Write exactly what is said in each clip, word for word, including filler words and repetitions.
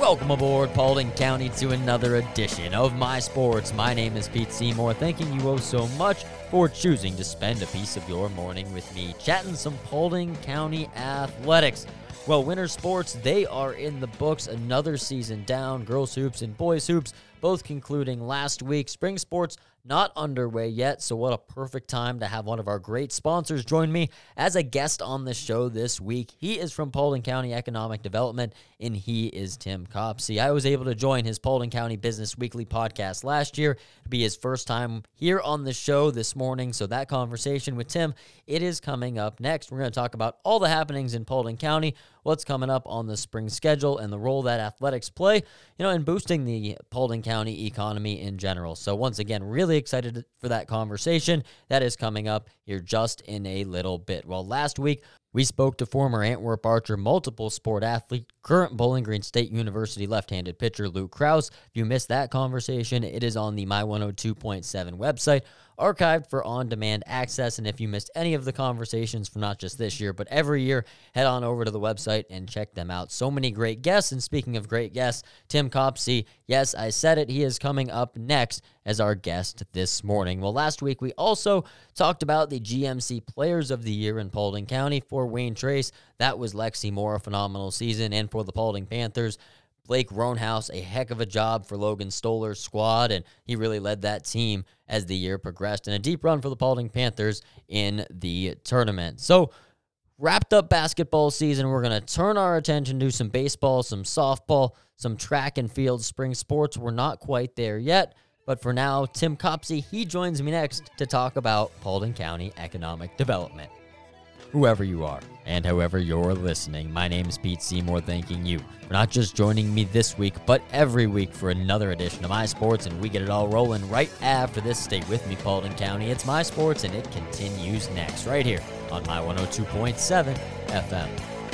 Welcome aboard, Paulding County, to another edition of My Sports. My name is Pete Seymour, thanking you oh so much for choosing to spend a piece of your morning with me, chatting some Paulding County athletics. Well, winter sports, they are in the books. Another season down. Girls hoops and boys hoops both concluding last week. Spring sports not underway yet, so what a perfect time to have one of our great sponsors join me as a guest on the show this week. He is from Paulding County Economic Development, and he is Tim Copsey. I was able to join his Paulding County Business Weekly podcast last year. It'll be his first time here on the show this morning, so that conversation with Tim, it is coming up next. We're going to talk about all the happenings in Paulding County, what's coming up on the spring schedule, and the role that athletics play, you know, in boosting the Paulding County economy in general. So once again, really excited for that conversation that is coming up here just in a little bit. Well, last week, we spoke to former Antwerp Archer, multiple sport athlete, current Bowling Green State University left-handed pitcher Luke Krause. If you missed that conversation, it is on the My one oh two point seven website, archived for on-demand access. And if you missed any of the conversations from not just this year, but every year, head on over to the website and check them out. So many great guests. And speaking of great guests, Tim Copsey, yes, I said it, he is coming up next as our guest this morning. Well, last week we also talked about the G M C Players of the Year in Paulding County. For Wayne Trace, that was Lexi Moore, a phenomenal season. And for the Paulding Panthers, Blake Roanhouse, a heck of a job for Logan Stoller's squad, and he really led that team as the year progressed, and a deep run for the Paulding Panthers in the tournament. So, wrapped up basketball season, we're going to turn our attention to some baseball, some softball, some track and field spring sports. We're not quite there yet, but for now, Tim Copsey, he joins me next to talk about Paulding County economic development. Whoever you are, and however you're listening, my name is Pete Seymour, thanking you for not just joining me this week, but every week for another edition of My Sports, and we get it all rolling right after this. Stay with me, Paulding County. It's My Sports, and it continues next, right here on My one oh two point seven F M.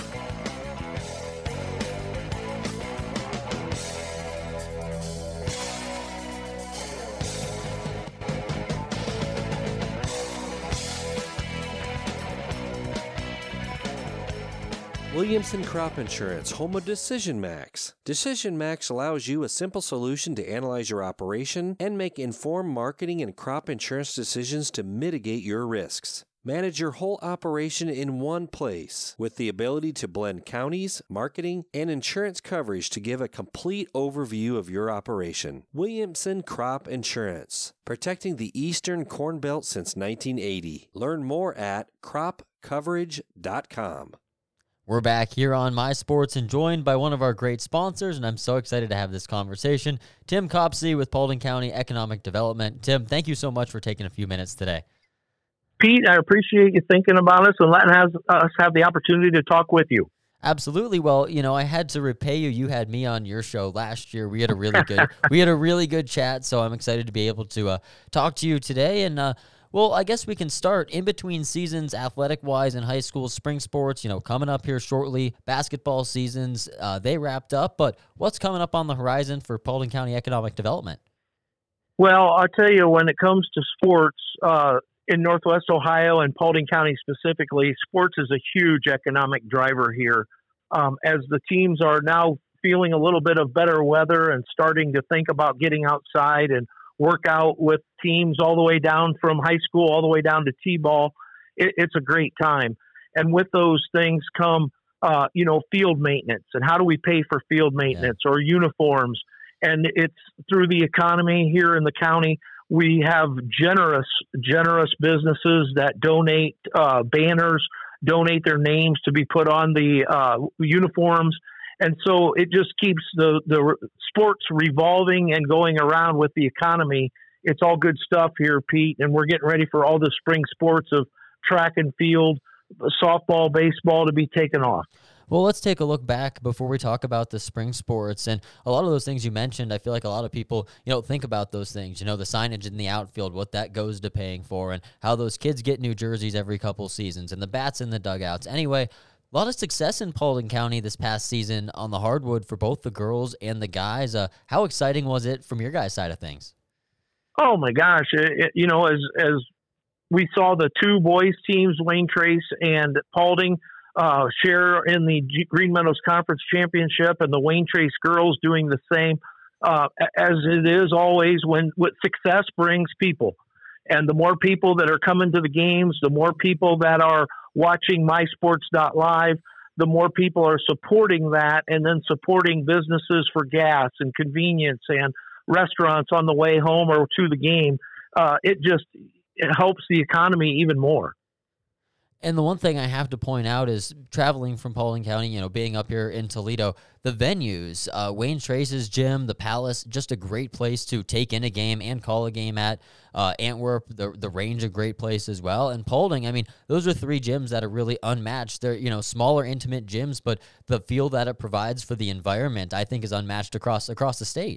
Williamson Crop Insurance, home of Decision Max. Decision Max allows you a simple solution to analyze your operation and make informed marketing and crop insurance decisions to mitigate your risks. Manage your whole operation in one place with the ability to blend counties, marketing, and insurance coverage to give a complete overview of your operation. Williamson Crop Insurance, protecting the Eastern Corn Belt since nineteen eighty. Learn more at crop coverage dot com. We're back here on My Sports and joined by one of our great sponsors, and I'm so excited to have this conversation, Tim Copsey with Paulding County Economic Development. Tim, thank you so much for taking a few minutes today. Pete, I appreciate you thinking about us and letting us, us have the opportunity to talk with you. Absolutely. Well, you know, I had to repay you. You had me on your show last year. We had a really good, we had a really good chat. So I'm excited to be able to uh, talk to you today. And uh, well, I guess we can start in between seasons, athletic-wise, in high school, spring sports. You know, coming up here shortly. Basketball seasons, uh, they wrapped up. But what's coming up on the horizon for Paulding County Economic Development? Well, I'll tell you, when it comes to sports, uh, in Northwest Ohio and Paulding County specifically, sports is a huge economic driver here. Um, as the teams are now feeling a little bit of better weather and starting to think about getting outside and work out with teams all the way down from high school all the way down to T-ball, it, it's a great time. And with those things come, uh, you know, field maintenance. And how do we pay for field maintenance yeah. or uniforms? And it's through the economy here in the county. We have generous, generous businesses that donate uh, banners, donate their names to be put on the uh, uniforms. And so it just keeps the, the sports revolving and going around with the economy. It's all good stuff here, Pete. And we're getting ready for all the spring sports of track and field, softball, baseball to be taken off. Well, let's take a look back before we talk about the spring sports. And a lot of those things you mentioned, I feel like a lot of people, you know, think about those things, you know, the signage in the outfield, what that goes to paying for, and how those kids get new jerseys every couple seasons, and the bats in the dugouts. Anyway, a lot of success in Paulding County this past season on the hardwood for both the girls and the guys. Uh, how exciting was it from your guys' side of things? Oh, my gosh. It, it, you know, as as we saw the two boys teams, Wayne Trace and Paulding, uh, share in the G- Green Meadows Conference Championship, and the Wayne Trace girls doing the same, uh, as it is always when what success brings people. And the more people that are coming to the games, the more people that are watching my sports dot live, the more people are supporting that, and then supporting businesses for gas and convenience and restaurants on the way home or to the game. Uh, it just it helps the economy even more. And the one thing I have to point out is traveling from Paulding County, you know, being up here in Toledo, the venues, uh, Wayne Trace's gym, the Palace, just a great place to take in a game and call a game at. Uh, Antwerp, the the Range, a great place as well. And Paulding, I mean, those are three gyms that are really unmatched. They're, you know, smaller, intimate gyms, but the feel that it provides for the environment, I think, is unmatched across across the state.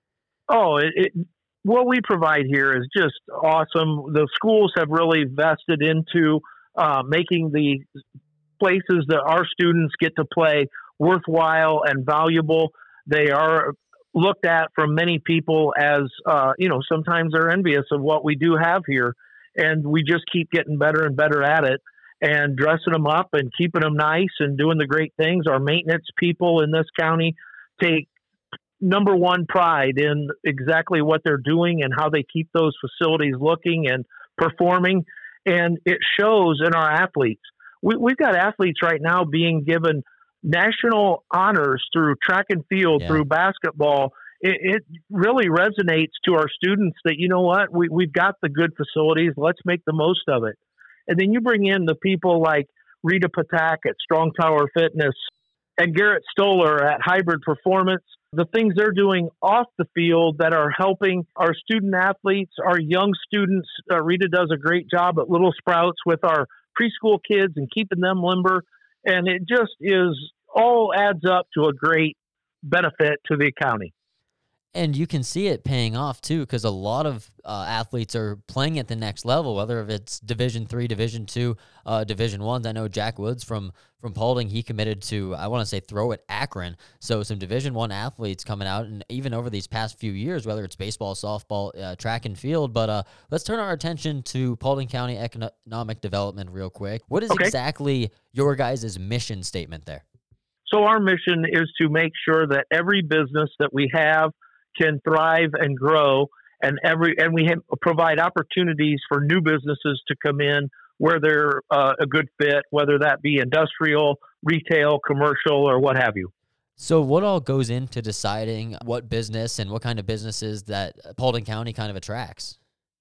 Oh, it, it what we provide here is just awesome. The schools have really vested into Uh, making the places that our students get to play worthwhile and valuable. They are looked at from many people as, uh, you know, sometimes they're envious of what we do have here. And we just keep getting better and better at it and dressing them up and keeping them nice and doing the great things. Our maintenance people in this county take number one pride in exactly what they're doing and how they keep those facilities looking and performing. And it shows in our athletes. We, we've got athletes right now being given national honors through track and field, yeah. through basketball. It, it really resonates to our students that, you know what, we, we've got the good facilities. Let's make the most of it. And then you bring in the people like Rita Patak at Strong Tower Fitness and Garrett Stoller at Hybrid Performance. The things they're doing off the field that are helping our student athletes, our young students. Uh, Rita does a great job at Little Sprouts with our preschool kids and keeping them limber. And it just is all adds up to a great benefit to the county. And you can see it paying off too, because a lot of uh, athletes are playing at the next level, whether if it's Division three, Division two, uh, Division ones. I know Jack Woods from from Paulding, he committed to, I want to say, throw at Akron. So some Division one athletes coming out, and even over these past few years, whether it's baseball, softball, uh, track and field. But uh, let's turn our attention to Paulding County economic development real quick. What is okay. exactly your guys' mission statement there? So our mission is to make sure that every business that we have can thrive and grow, and every and we have, provide opportunities for new businesses to come in where they're uh, a good fit, whether that be industrial, retail, commercial, or what have you. So what all goes into deciding what business and what kind of businesses that Paulding County kind of attracts?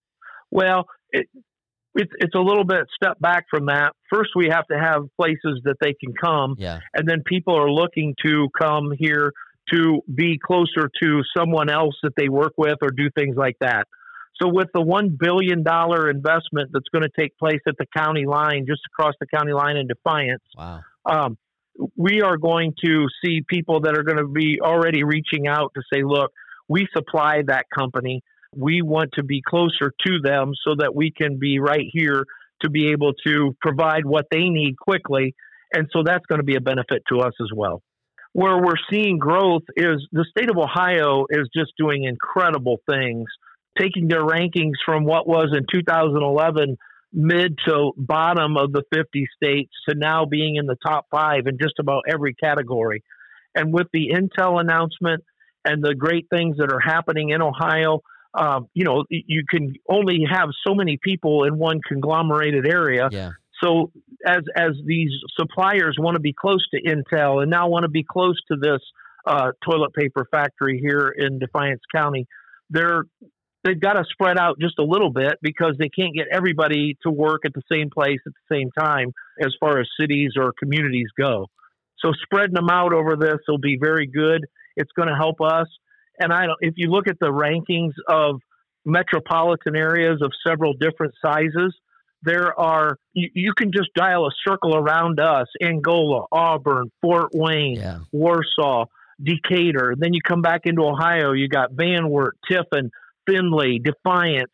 Well, it, it's it's a little bit step back from that. First, we have to have places that they can come, yeah. and then people are looking to come here to be closer to someone else that they work with or do things like that. So with the one billion dollars investment that's going to take place at the county line, just across the county line in Defiance, wow. um, we are going to see people that are going to be already reaching out to say, look, we supply that company. We want to be closer to them so that we can be right here to be able to provide what they need quickly. And so that's going to be a benefit to us as well. Where we're seeing growth is the state of Ohio is just doing incredible things, taking their rankings from what was in two thousand eleven mid to bottom of the fifty states to now being in the top five in just about every category. And with the Intel announcement and the great things that are happening in Ohio, um, you know, you can only have so many people in one conglomerated area. Yeah. So as as these suppliers want to be close to Intel and now want to be close to this uh, toilet paper factory here in Defiance County, they're they've got to spread out just a little bit because they can't get everybody to work at the same place at the same time as far as cities or communities go. So spreading them out over this will be very good. It's going to help us. And I don't, if you look at the rankings of metropolitan areas of several different sizes, there are, you, you can just dial a circle around us, Angola, Auburn, Fort Wayne, yeah. Warsaw, Decatur. Then you come back into Ohio, you got Van Wert, Tiffin, Findlay, Defiance,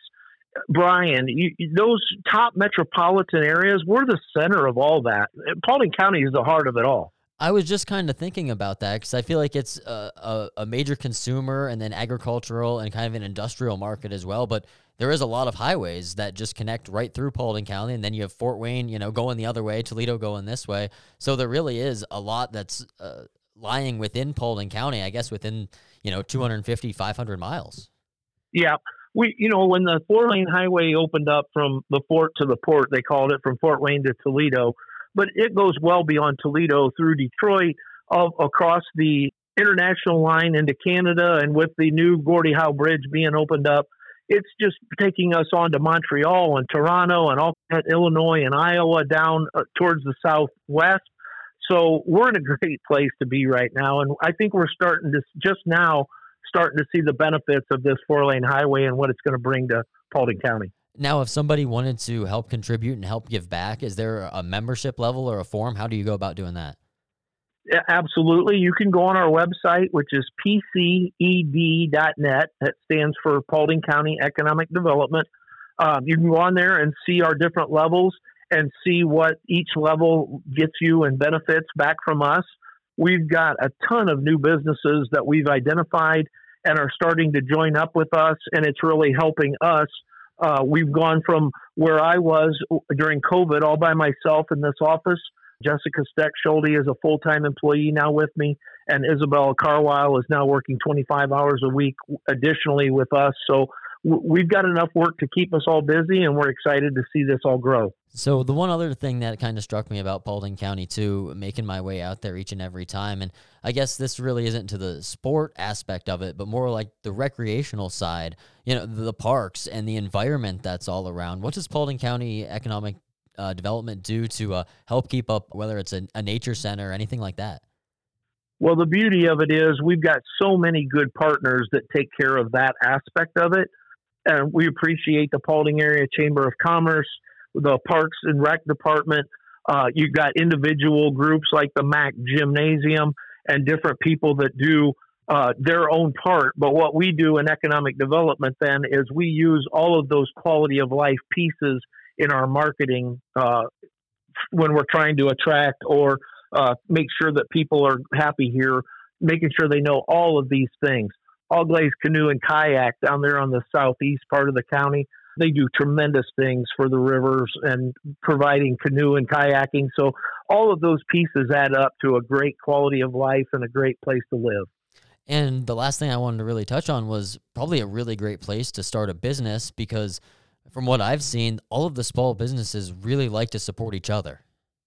Bryan. You, those top metropolitan areas, we're the center of all that. Paulding County is the heart of it all. I was just kind of thinking about that because I feel like it's a, a, a major consumer and then agricultural and kind of an industrial market as well. But there is a lot of highways that just connect right through Paulding County, and then you have Fort Wayne, you know, going the other way, Toledo going this way. So there really is a lot that's uh, lying within Paulding County, I guess within, you know, two hundred fifty, five hundred miles. Yeah. We, you know, when the four lane highway opened up from the fort to the port, they called it, from Fort Wayne to Toledo, but it goes well beyond Toledo through Detroit, all across the international line into Canada. And with the new Gordie Howe Bridge being opened up, it's just taking us on to Montreal and Toronto and all Illinois and Iowa down uh, towards the southwest. So we're in a great place to be right now. And I think we're starting to just now starting to see the benefits of this four lane highway and what it's going to bring to Paulding County. Now, if somebody wanted to help contribute and help give back, is there a membership level or a form? How do you go about doing that? Yeah, absolutely. You can go on our website, which is P C E D dot net. That stands for Paulding County Economic Development. Um, you can go on there and see our different levels and see what each level gets you and benefits back from us. We've got a ton of new businesses that we've identified and are starting to join up with us, and it's really helping us. Uh, we've gone from where I was during COVID all by myself in this office. Jessica Steck-Schulte is a full-time employee now with me, and Isabella Carwile is now working twenty-five hours a week additionally with us. So w- we've got enough work to keep us all busy, and we're excited to see this all grow. So the one other thing that kind of struck me about Paulding County too, making my way out there each and every time, and I guess this really isn't to the sport aspect of it, but more like the recreational side, you know, the parks and the environment that's all around. What does Paulding County Economic uh, Development do to uh, help keep up, whether it's a, a nature center or anything like that? Well, the beauty of it is we've got so many good partners that take care of that aspect of it. And we appreciate the Paulding Area Chamber of Commerce, the Parks and Rec Department. Uh, you've got individual groups like the M A C Gymnasium and different people that do uh, their own part. But what we do in economic development then is we use all of those quality of life pieces in our marketing uh, when we're trying to attract or uh, make sure that people are happy here, making sure they know all of these things. All Glaze Canoe and Kayak down there on the southeast part of the county, they do tremendous things for the rivers and providing canoe and kayaking. So all of those pieces add up to a great quality of life and a great place to live. And the last thing I wanted to really touch on was probably a really great place to start a business, because from what I've seen, all of the small businesses really like to support each other.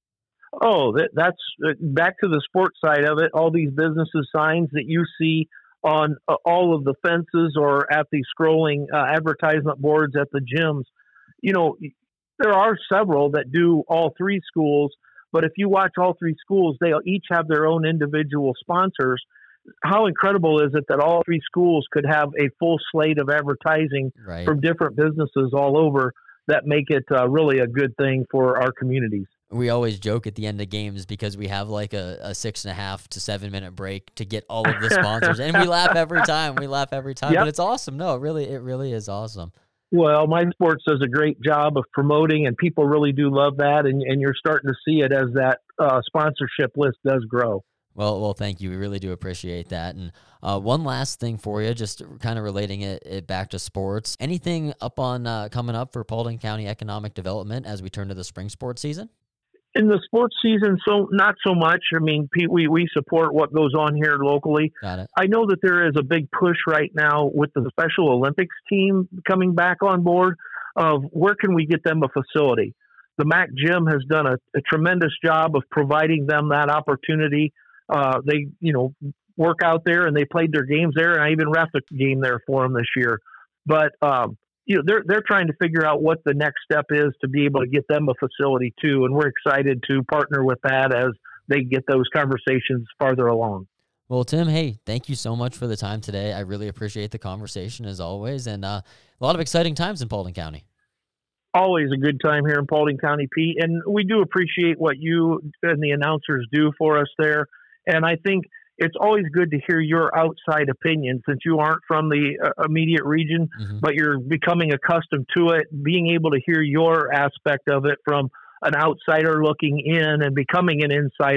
Oh, that, that's uh, back to the sports side of it. All these businesses signs that you see on uh, all of the fences or at the scrolling uh, advertisement boards at the gyms. You know, there are several that do all three schools, but if you watch all three schools, they each have their own individual sponsors. How incredible is it that all three schools could have a full slate of advertising Right. from different businesses all over that make it uh, really a good thing for our communities? We always joke at the end of games because we have like a, a six and a half to seven minute break to get all of the sponsors, and we laugh every time. We laugh every time, Yep. but it's awesome. No, it really, it really is awesome. Well, My Sports does a great job of promoting, and people really do love that, and, and you're starting to see it as that uh, sponsorship list does grow. Well, well, thank you. We really do appreciate that. And uh, one last thing for you, just kind of relating it, it back to sports. Anything up on uh, coming up for Paulding County Economic Development as we turn to the spring sports season? In the sports season, so not so much. I mean, Pete, we, we support what goes on here locally. Got it. I know that there is a big push right now with the Special Olympics team coming back on board of where can we get them a facility. The M A C Gym has done a, a tremendous job of providing them that opportunity. Uh, they, you know, work out there and they played their games there, and I even ref a game there for them this year. But um, you know, they're they're trying to figure out what the next step is to be able to get them a facility too, and we're excited to partner with that as they get those conversations farther along. Well, Tim, hey, thank you so much for the time today. I really appreciate the conversation as always, and uh, a lot of exciting times in Paulding County. Always a good time here in Paulding County, Pete, and we do appreciate what you and the announcers do for us there. And I think it's always good to hear your outside opinion since you aren't from the uh, immediate region, Mm-hmm. but you're becoming accustomed to it, being able to hear your aspect of it from an outsider looking in and becoming an insider.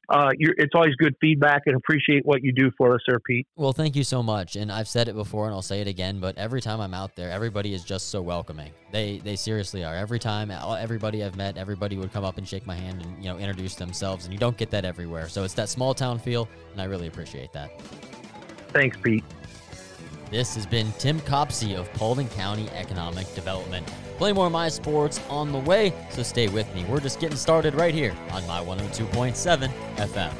uh, you're, it's always good feedback, and appreciate what you do for us there, Pete. Well, thank you so much. And I've said it before and I'll say it again, but every time I'm out there, everybody is just so welcoming. They they seriously are. Every time, everybody I've met, everybody would come up and shake my hand and, you know, introduce themselves, and you don't get that everywhere. So it's that small town feel, and I really appreciate that. Thanks, Pete. This has been Tim Copsey of Paulding County Economic Development. Play more of My Sports on the way, so stay with me. We're just getting started right here on My one oh two point seven F M.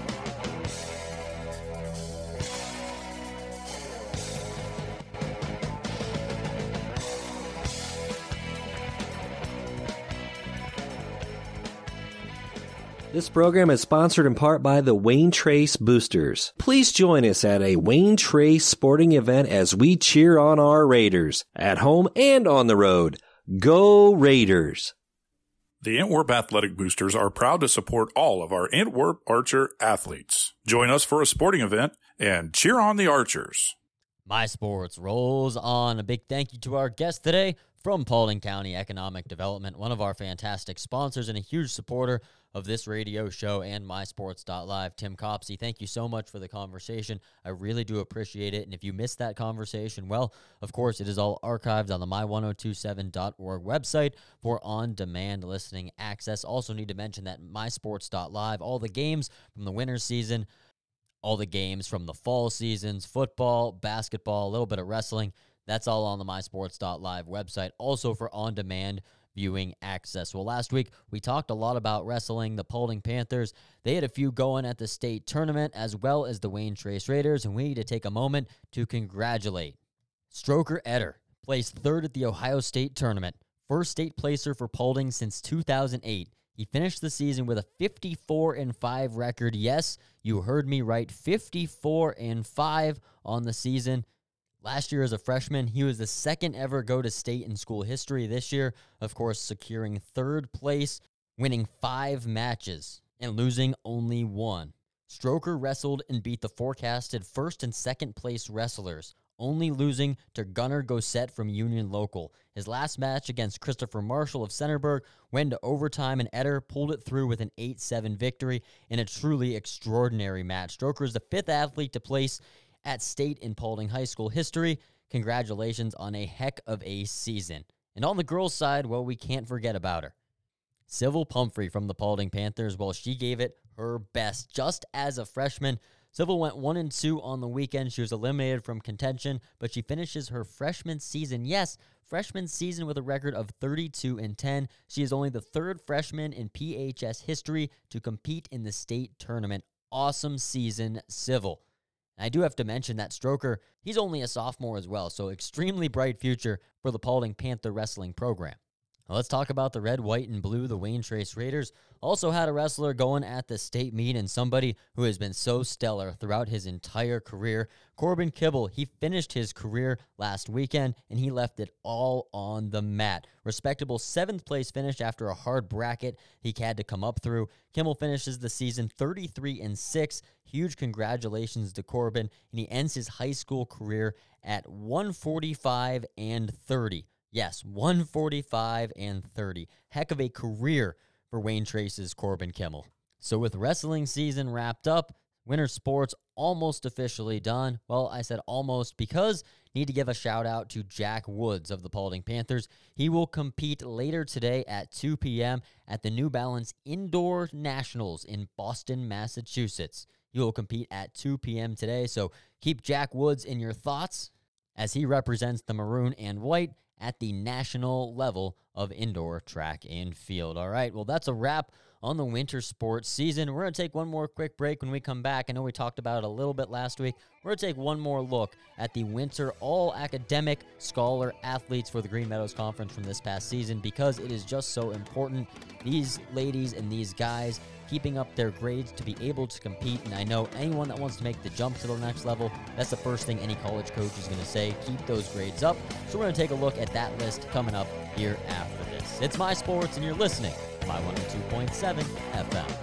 This program is sponsored in part by the Wayne Trace Boosters. Please join us at a Wayne Trace sporting event as we cheer on our Raiders, at home and on the road. Go Raiders! The Antwerp Athletic Boosters are proud to support all of our Antwerp Archer athletes. Join us for a sporting event and cheer on the Archers. My Sports rolls on. A big thank you to our guest today from Paulding County Economic Development, one of our fantastic sponsors and a huge supporter of this radio show and my sports dot live, Tim Copsey. Thank you so much for the conversation. I really do appreciate it. And if you missed that conversation, well, of course, it is all archived on the my one oh two seven dot org website for on-demand listening access. Also need to mention that my sports dot live, all the games from the winter season, all the games from the fall seasons, football, basketball, a little bit of wrestling, that's all on the my sports dot live website, also for on-demand viewing access. Well, last week, we talked a lot about wrestling. The Paulding Panthers, they had a few going at the state tournament, as well as the Wayne Trace Raiders, and we need to take a moment to congratulate Stroker Etter, placed third at the Ohio State tournament, first state placer for Paulding since two thousand eight. He finished the season with a fifty-four and five record. Yes, you heard me right, fifty-four and five on the season. Last year as a freshman, he was the second ever go to state in school history. This year, of course, securing third place, winning five matches, and losing only one. Stroker wrestled and beat the forecasted first and second place wrestlers, only losing to Gunnar Gossett from Union Local. His last match against Christopher Marshall of Centerburg went to overtime, and Etter pulled it through with an eight seven victory in a truly extraordinary match. Stroker is the fifth athlete to place at state in Paulding High School history. Congratulations on a heck of a season. And on the girls' side, well, we can't forget about her. Civil Pumphrey from the Paulding Panthers, well, she gave it her best just as a freshman. Civil went one and two on the weekend. She was eliminated from contention, but she finishes her freshman season. Yes, freshman season with a record of thirty-two and ten. She is only the third freshman in P H S history to compete in the state tournament. Awesome season, Civil. I do have to mention that Stroker, he's only a sophomore as well, so extremely bright future for the Paulding Panther wrestling program. Now let's talk about the red, white, and blue. The Wayne Trace Raiders also had a wrestler going at the state meet, and somebody who has been so stellar throughout his entire career. Corbin Kibble, he finished his career last weekend, and he left it all on the mat. Respectable seventh place finish after a hard bracket he had to come up through. Kimmel finishes the season thirty-three and six. Huge congratulations to Corbin, and he ends his high school career at one forty-five and thirty. Yes, one forty-five and thirty. Heck of a career for Wayne Trace's Corbin Kimmel. So with wrestling season wrapped up, winter sports almost officially done. Well, I said almost because need to give a shout out to Jack Woods of the Paulding Panthers. He will compete later today at two p.m. at the New Balance Indoor Nationals in Boston, Massachusetts. He will compete at two p.m. today, so keep Jack Woods in your thoughts as he represents the maroon and white at the national level of indoor track and field. All right, well, that's a wrap on the winter sports season. We're going to take one more quick break. When we come back, I know we talked about it a little bit last week. We're going to take one more look at the winter all-academic scholar athletes for the Green Meadows Conference from this past season, because it is just so important. These ladies and these guys keeping up their grades to be able to compete, and I know anyone that wants to make the jump to the next level, that's the first thing any college coach is going to say, keep those grades up. So we're going to take a look at that list coming up here after this. It's My Sports, and you're listening to My one oh two point seven F M.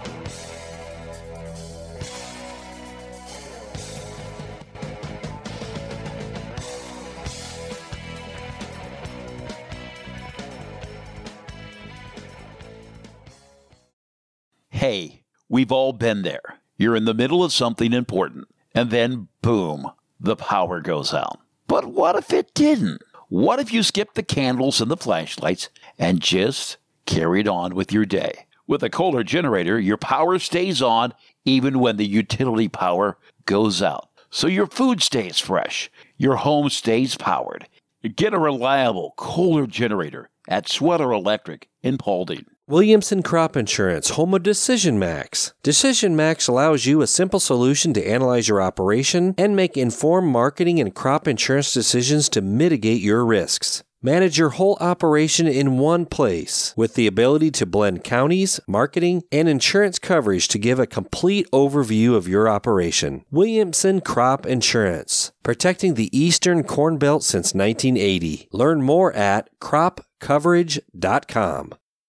Hey, we've all been there. You're in the middle of something important, and then, boom, the power goes out. But what if it didn't? What if you skipped the candles and the flashlights and just carried on with your day? With a Kohler generator, your power stays on even when the utility power goes out. So your food stays fresh, your home stays powered. Get a reliable Kohler generator at Sweater Electric in Paulding. Williamson Crop Insurance, home of Decision Max. Decision Max allows you a simple solution to analyze your operation and make informed marketing and crop insurance decisions to mitigate your risks. Manage your whole operation in one place with the ability to blend counties, marketing, and insurance coverage to give a complete overview of your operation. Williamson Crop Insurance, protecting the Eastern Corn Belt since nineteen eighty. Learn more at crop coverage dot com.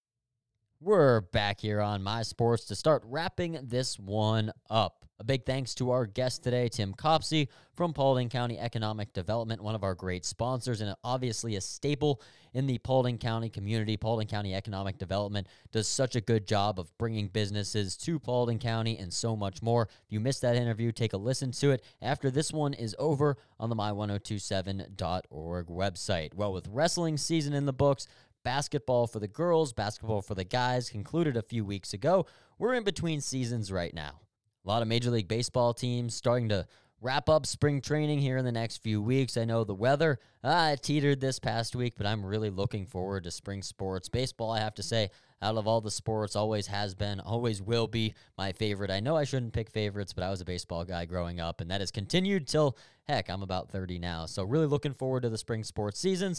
We're back here on My Sports to start wrapping this one up. A big thanks to our guest today, Tim Copsey from Paulding County Economic Development, one of our great sponsors and obviously a staple in the Paulding County community. Paulding County Economic Development does such a good job of bringing businesses to Paulding County and so much more. If you missed that interview, take a listen to it after this one is over on the my one oh two seven dot org website. Well, with wrestling season in the books, basketball for the girls, basketball for the guys concluded a few weeks ago. We're in between seasons right now. A lot of Major League Baseball teams starting to wrap up spring training here in the next few weeks. I know the weather uh, teetered this past week, but I'm really looking forward to spring sports. Baseball, I have to say, out of all the sports, always has been, always will be my favorite. I know I shouldn't pick favorites, but I was a baseball guy growing up, and that has continued till, heck, I'm about thirty now. So really looking forward to the spring sports seasons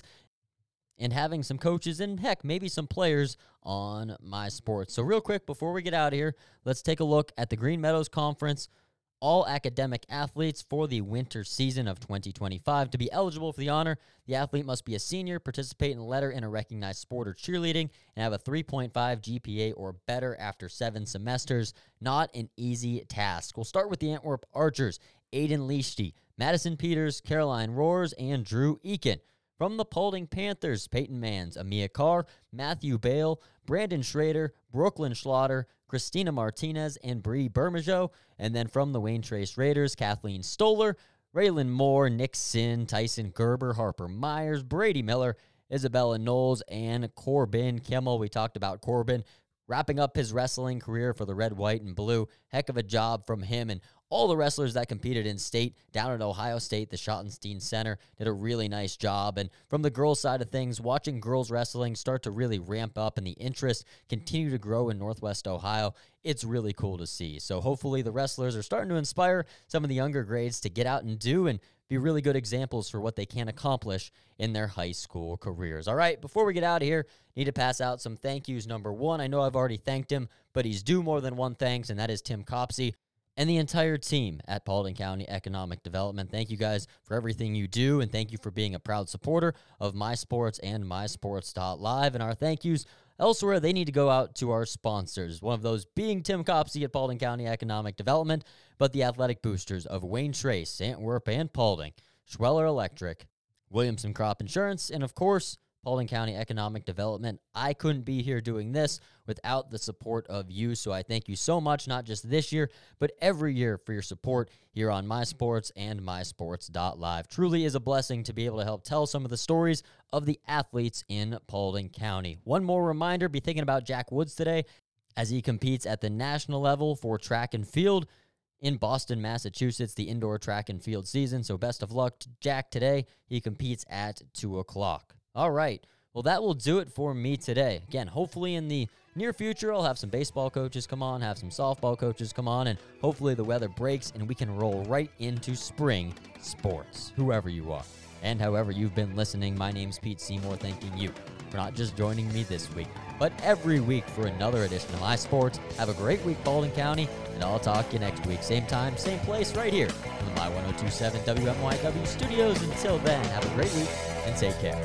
and having some coaches and, heck, maybe some players on My Sports. So real quick, before we get out of here, let's take a look at the Green Meadows Conference all academic athletes for the winter season of twenty twenty-five. To be eligible for the honor, the athlete must be a senior, participate in a letter in a recognized sport or cheerleading, and have a three point five G P A or better after seven semesters. Not an easy task. We'll start with the Antwerp Archers, Aiden Leashty, Madison Peters, Caroline Roars, and Drew Eakin. From the Paulding Panthers, Peyton Mans, Amia Carr, Matthew Bale, Brandon Schrader, Brooklyn Schlatter, Christina Martinez, and Bree Bermejo. And then from the Wayne Trace Raiders, Kathleen Stoller, Raylan Moore, Nick Sin, Tyson Gerber, Harper Myers, Brady Miller, Isabella Knowles, and Corbin Kimmel. We talked about Corbin wrapping up his wrestling career for the red, white, and blue. Heck of a job from him and all the wrestlers that competed in state down at Ohio State. The Schottenstein Center did a really nice job. And from the girls' side of things, watching girls wrestling start to really ramp up and the interest continue to grow in Northwest Ohio, it's really cool to see. So hopefully the wrestlers are starting to inspire some of the younger grades to get out and do and be really good examples for what they can accomplish in their high school careers. All right, before we get out of here, need to pass out some thank yous. Number one, I know I've already thanked him, but he's due more than one thanks, and that is Tim Copsey and the entire team at Paulding County Economic Development. Thank you guys for everything you do, and thank you for being a proud supporter of My Sports and my sports dot live. And our thank yous elsewhere, they need to go out to our sponsors, one of those being Tim Copsey at Paulding County Economic Development, but the athletic boosters of Wayne Trace, Antwerp, and Paulding, Schweller Electric, Williamson Crop Insurance, and of course, Paulding County Economic Development. I couldn't be here doing this without the support of you, so I thank you so much, not just this year, but every year for your support here on My Sports and my sports dot live. Truly is a blessing to be able to help tell some of the stories of the athletes in Paulding County. One more reminder, be thinking about Jack Woods today as he competes at the national level for track and field in Boston, Massachusetts, the indoor track and field season. So best of luck to Jack today. He competes at two o'clock. All right. Well, that will do it for me today. Again, hopefully in the near future, I'll have some baseball coaches come on, have some softball coaches come on, and hopefully the weather breaks and we can roll right into spring sports, whoever you are. And however you've been listening, my name's Pete Seymour, thanking you for not just joining me this week, but every week for another edition of My Sports. Have a great week, Paulding County, and I'll talk to you next week. Same time, same place, right here in the My one oh two point seven W M Y W studios. Until then, have a great week and take care.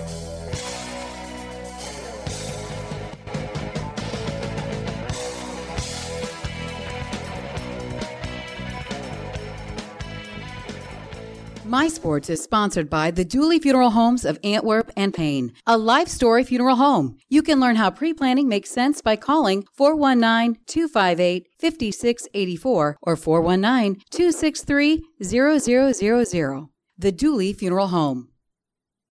My Sports is sponsored by the Dooley Funeral Homes of Antwerp and Payne, a life story funeral home. You can learn how pre-planning makes sense by calling four one nine, two five eight, five six eight four or four one nine, two six three, zero zero zero zero. The Dooley Funeral Home.